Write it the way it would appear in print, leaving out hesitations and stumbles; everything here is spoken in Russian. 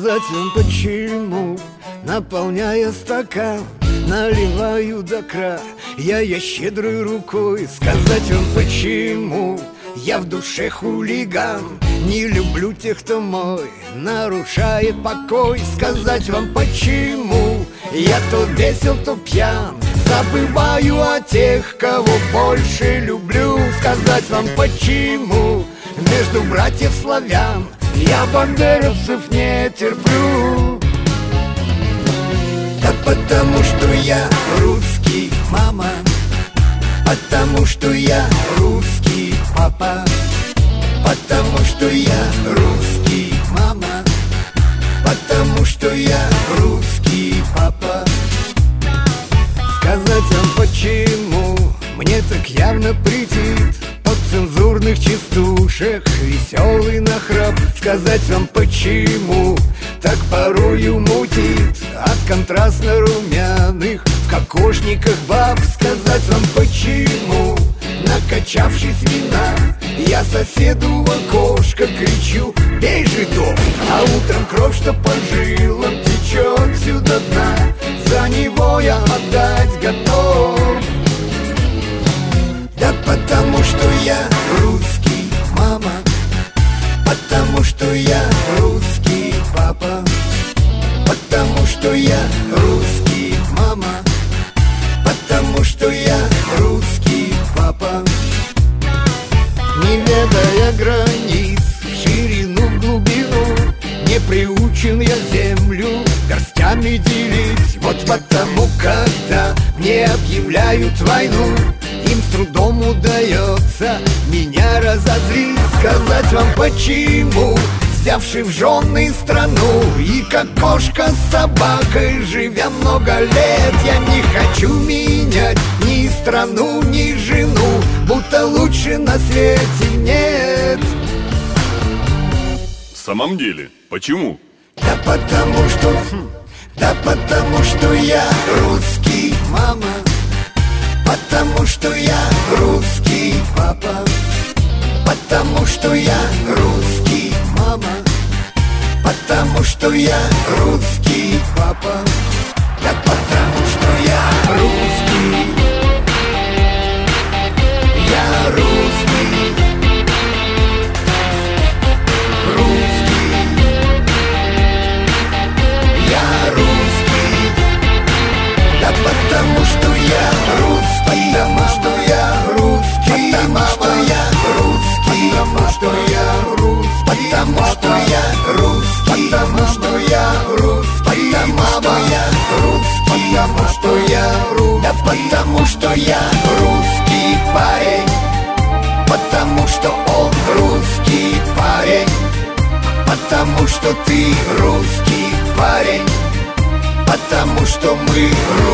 Сказать вам почему, наполняя стакан, наливаю до края я щедрой рукой. Сказать вам почему, я в душе хулиган, не люблю тех, кто мой нарушает покой. Сказать вам почему, я то весел, то пьян, забываю о тех, кого больше люблю. Сказать вам почему, между братьев славян я бандеровцев не терплю. Да потому что я русский, мама, потому что я русский, папа, потому что я русский, мама, потому что я русский, папа. Сказать вам почему, мне так явно претит от цензурных частушек веселый нахрап. Сказать вам почему, так порою мутит от контрастно-румяных в кокошниках баб. Сказать вам почему, накачавшись вина, я соседу в окошко кричу: бей же, дом! А утром кровь, что по жилам течет сюда дна, за него я отдать готов. Да потому что я русский, мама, потому что я русский, папа, потому что я русский, мама, потому что я русский, папа. Не ведая границ, в ширину, в глубину, не приучен я землю горстями делить. Вот потому, когда мне объявляют войну, им с трудом удается меня разозлить. Сказать вам почему, взявши в жены страну, и как кошка с собакой, живя много лет, я не хочу менять ни страну, ни жену, будто лучше на свете нет. В самом деле, почему? Да потому что я русский, мама, потому что я русский, папа, потому что я русский, мама, потому что я русский, папа. Да потому что я русский, я русский, русский, я русский. Да потому что я русский, потому что я русский, потому что я русский, потому что я русский, потому что я русский, потому что я русский, потому что я русский, потому что я русский, да потому что я русский парень, потому что он русский парень, потому что ты русский парень, потому что мы русские.